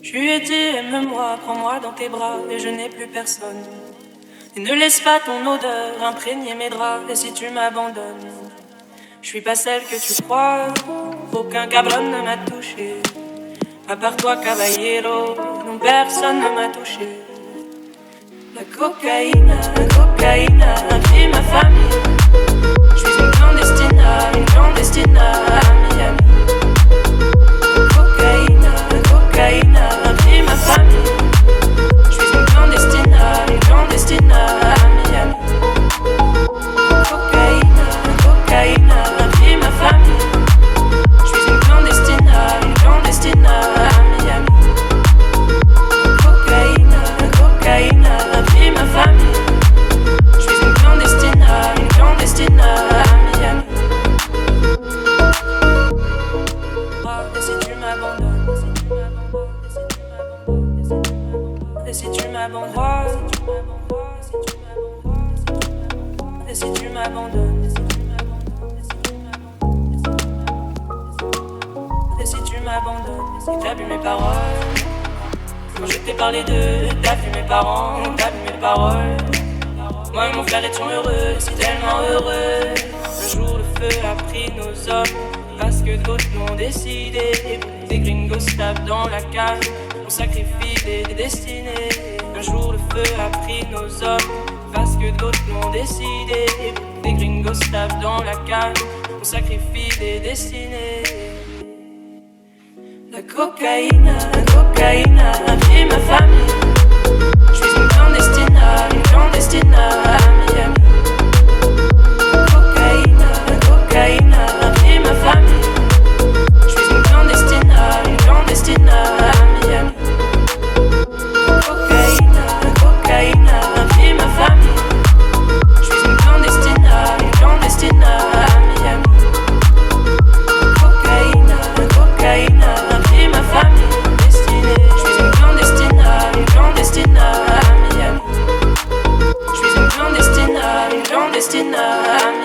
Je lui ai dit aime-moi, prends-moi dans tes bras et je n'ai plus personne. Et ne laisse pas ton odeur imprégner mes draps. Et si tu m'abandonnes, je suis pas celle que tu crois. Aucun cabron ne m'a touché, à part toi caballero, non personne ne m'a touché. La cocaïne a pris ma famille. Je suis une clandestine à Miami. La cocaïne a pris ma famille. Je suis une clandestine à Miami. Cocaïne a pris ma famille. Je suis une clandestine à Miami. Cocaïne a pris ma famille. Je suis une clandestine à Miami. Et si tu m'abandonnes, et si tu m'abandonnes, et si tu m'abandonnes, et si tu m'abandonnes, si t'as vu mes paroles, quand je t'ai parlé d'eux, t'as vu mes parents, t'as vu mes paroles. Moi et mon frère étions heureux, si tellement heureux. Un jour le feu a pris nos hommes, parce que d'autres l'ont décidé. Des gringos tapent dans la cave, on sacrifie des destinées. Un jour le feu a pris nos hommes, parce que d'autres l'ont décidé. Des gringos tapent dans la cave, on sacrifie des destinées. La cocaïne a pris ma famille. Je suis une clandestine à Miami. Cocaïne a pris ma famille. Je suis une clandestine à Miami. Cocaïne a pris ma famille. Je suis une clandestine à Miami. Cocaïne a pris ma famille. Je suis une clandestine à Miami. Je suis une clandestine à Miami.